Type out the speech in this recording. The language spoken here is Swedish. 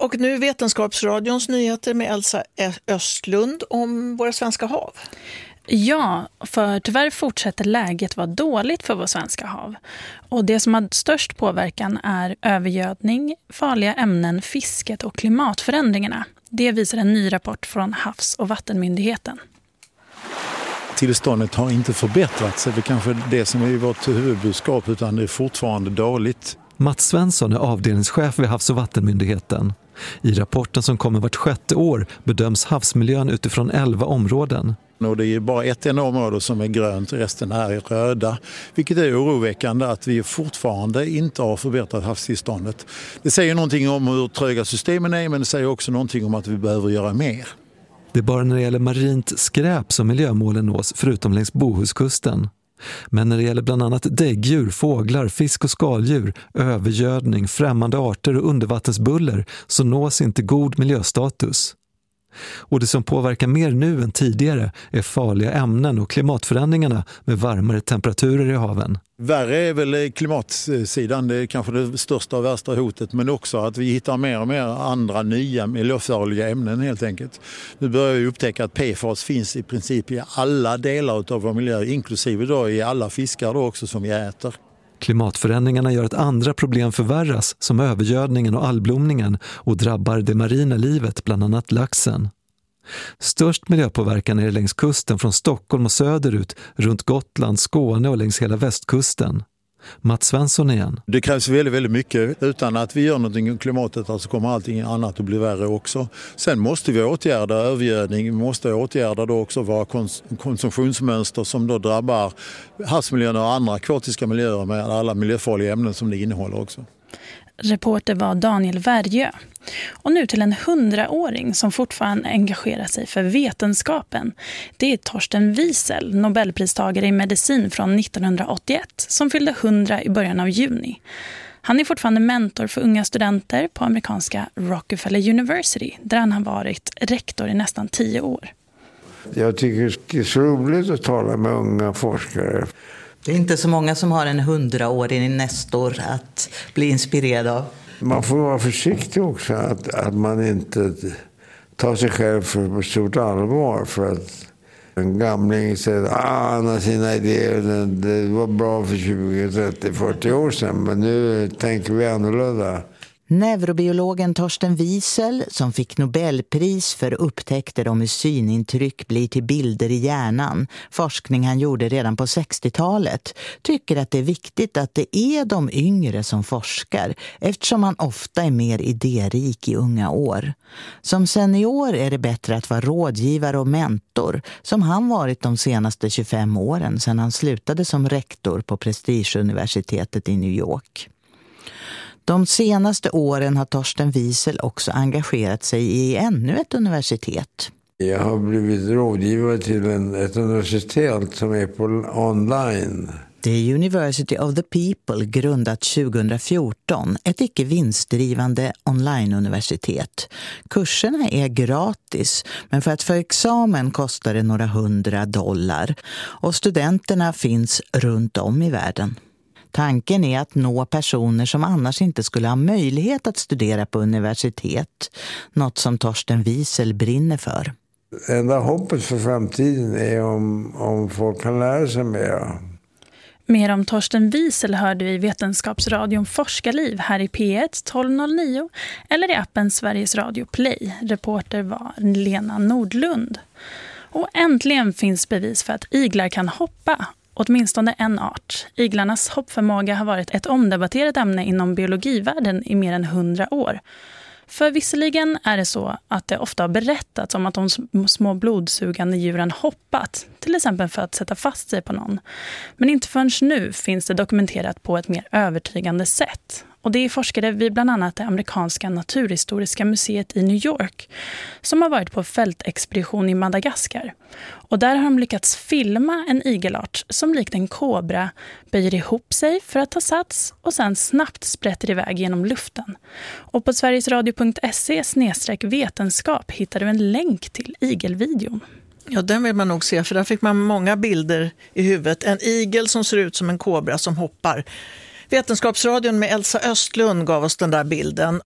Och nu Vetenskapsradions nyheter med Elsa Östlund om våra svenska hav. Ja, för tyvärr fortsätter läget vara dåligt för våra svenska hav. Och det som har störst påverkan är övergödning, farliga ämnen, fisket och klimatförändringarna. Det visar en ny rapport från Havs- och vattenmyndigheten. Tillståndet har inte förbättrats, det är kanske det som är vårt huvudbudskap, utan det är fortfarande dåligt. Mats Svensson är avdelningschef vid Havs- och vattenmyndigheten. I rapporten som kommer vart 6:e år bedöms havsmiljön utifrån 11 områden. Och det är bara ett enda område som är grönt, resten är röda. Vilket är oroväckande att vi fortfarande inte har förbättrat havstillståndet. Det säger någonting om hur tröga systemen är, men det säger också någonting om att vi behöver göra mer. Det är bara när det gäller marint skräp som miljömålen nås, förutom längs Bohuskusten. Men när det gäller bland annat däggdjur, fåglar, fisk och skaldjur, övergödning, främmande arter och undervattensbuller så nås inte god miljöstatus. Och det som påverkar mer nu än tidigare är farliga ämnen och klimatförändringarna med varmare temperaturer i haven. Värre är väl klimatsidan, det är kanske det största och värsta hotet, men också att vi hittar mer och mer andra nya miljöfarliga ämnen helt enkelt. Nu börjar vi upptäcka att PFAS finns i princip i alla delar av vår miljö, inklusive då i alla fiskar då också som vi äter. Klimatförändringarna gör att andra problem förvärras som övergödningen och algblomningen och drabbar det marina livet, bland annat laxen. Störst miljöpåverkan är det längs kusten från Stockholm och söderut, runt Gotland, Skåne och längs hela västkusten. Mats Svensson igen. Det krävs väldigt, väldigt mycket. Utan att vi gör någonting i klimatet så kommer allting annat att bli värre också. Sen måste vi åtgärda övergödning. Vi måste åtgärda då också våra konsumtionsmönster som då drabbar havsmiljön och andra akvatiska miljöer med alla miljöfarliga ämnen som det innehåller också. Reporter var Daniel Värjö. Och nu till en 100-åring som fortfarande engagerar sig för vetenskapen. Det är Torsten Wiesel, Nobelpristagare i medicin från 1981, som fyllde 100 i början av juni. Han är fortfarande mentor för unga studenter på amerikanska Rockefeller University, där han har varit rektor i nästan 10 år. Jag tycker det är så roligt att tala med unga forskare. Det är inte så många som har en 100-årig nestor att bli inspirerad av. Man får vara försiktig också att man inte tar sig själv för stort allvar. För att en gamling säger att han har sina idéer, det var bra för 20, 30, 40 år sedan. Men nu tänker vi annorlunda. Neurobiologen Torsten Wiesel, som fick Nobelpris för upptäckter om hur synintryck blir till bilder i hjärnan, forskning han gjorde redan på 60-talet, tycker att det är viktigt att det är de yngre som forskar, eftersom han ofta är mer idérik i unga år. Som senior är det bättre att vara rådgivare och mentor, som han varit de senaste 25 åren sedan han slutade som rektor på Prestigeuniversitetet i New York. De senaste åren har Torsten Wiesel också engagerat sig i ännu ett universitet. Jag har blivit rådgivare till ett universitet som är på online. Det är University of the People, grundat 2014, ett icke vinstdrivande onlineuniversitet. Kurserna är gratis, men för att få examen kostar det några $100 och studenterna finns runt om i världen. Tanken är att nå personer som annars inte skulle ha möjlighet att studera på universitet, något som Torsten Wiesel brinner för. Enda hoppet för framtiden är om folk kan lära sig mer. Mer om Torsten Wiesel hörde vi i Vetenskapsradion Forskarliv här i P1 1209 eller i appen Sveriges Radio Play. Reporter var Lena Nordlund. Och äntligen finns bevis för att iglar kan hoppa. Åtminstone en art. Iglarnas hoppförmåga har varit ett omdebatterat ämne inom biologivärlden i mer än 100 år. För visserligen är det så att det ofta har berättats om att de små blodsugande djuren hoppat, till exempel för att sätta fast sig på någon. Men inte förrän nu finns det dokumenterat på ett mer övertygande sätt. Och det är forskare vid bland annat det amerikanska naturhistoriska museet i New York som har varit på fältexpedition i Madagaskar. Och där har de lyckats filma en igelart som likt en kobra böjer ihop sig för att ta sats och sen snabbt sprätter iväg genom luften. Och på sverigesradio.se/vetenskap hittar du en länk till igelvideon. Ja, den vill man nog se, för där fick man många bilder i huvudet. En igel som ser ut som en kobra som hoppar. Vetenskapsradion med Elsa Östlund gav oss den där bilden.